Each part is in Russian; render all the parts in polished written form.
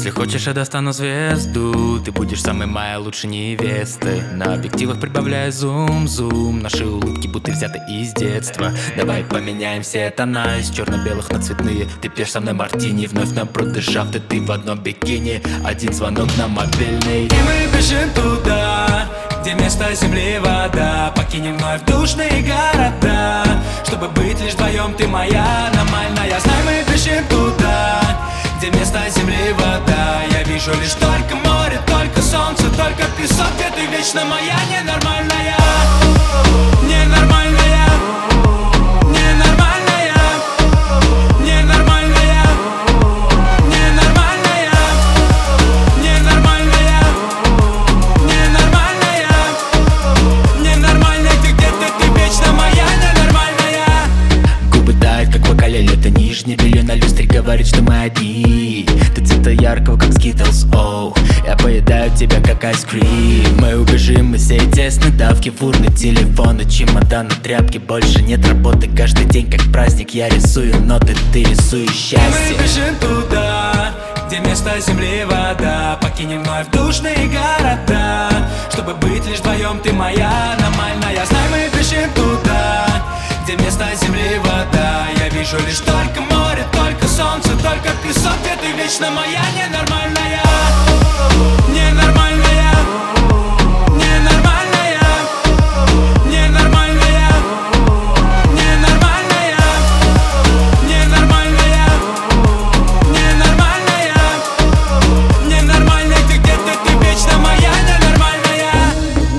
Если хочешь, я достану звезду. Ты будешь самой моей лучшей невестой. На объективах прибавляя зум-зум. Наши улыбки будто взяты из детства. Давай поменяем все тона из черно-белых на цветные. Ты пьешь со мной мартини, вновь напродышав. Ты в одном бикини, один звонок на мобильный. И мы бежим туда, где вместо земли вода. Покинем вновь душные города, чтобы быть лишь вдвоем. Ты моя аномальная. Знай, мы бежим туда, где вместо земли вода. Я вижу лишь только море, только солнце, только песок. Где ты вечно моя ненормальная. Ненормальная. Ненормальная. Ненормальная. Ненормальная. Ненормальная. Ненормальная. Ненормальная. Ты где-то, ты вечно моя ненормальная. Губы тают, как в вокале, это нижнее белье на люстре говорит, что мы одни. Ты цвета яркого, как Skittles, оу. Я поедаю тебя, как айскрим. Мы убежим из всей тесной давки. Фурны, телефоны, чемоданы, тряпки. Больше нет работы, каждый день как праздник. Я рисую ноты, ты рисуешь счастье. И мы бежим туда, где вместо земли вода. Покинем вновь душные города, чтобы быть лишь вдвоем. Ты моя аномальная. Знай, мы бежим туда, где вместо земли вода. Я вижу лишь только море, только солнце, только песок. Где ты вечно моя ненормальная. Ненормальная. Ненормальная. Ненормальная. Ненормальная. Ненормальная. Ненормальная. Ненормальная. Ты где-то, ты вечно моя ненормальная.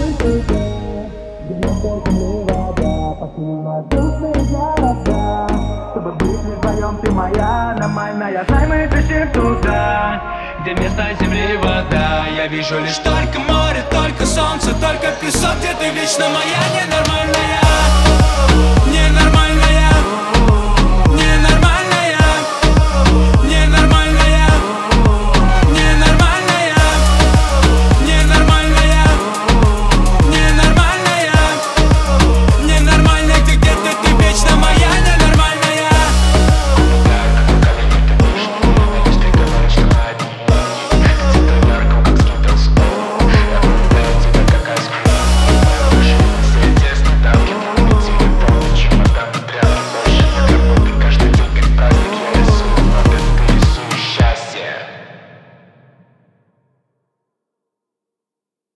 Чтобы быть вдвоем, ты моя аномальная. Знай, мы бежим туда, где вместо земли вода. Я вижу лишь только море, только солнце, только песок. Где ты вечно моя ненормальная.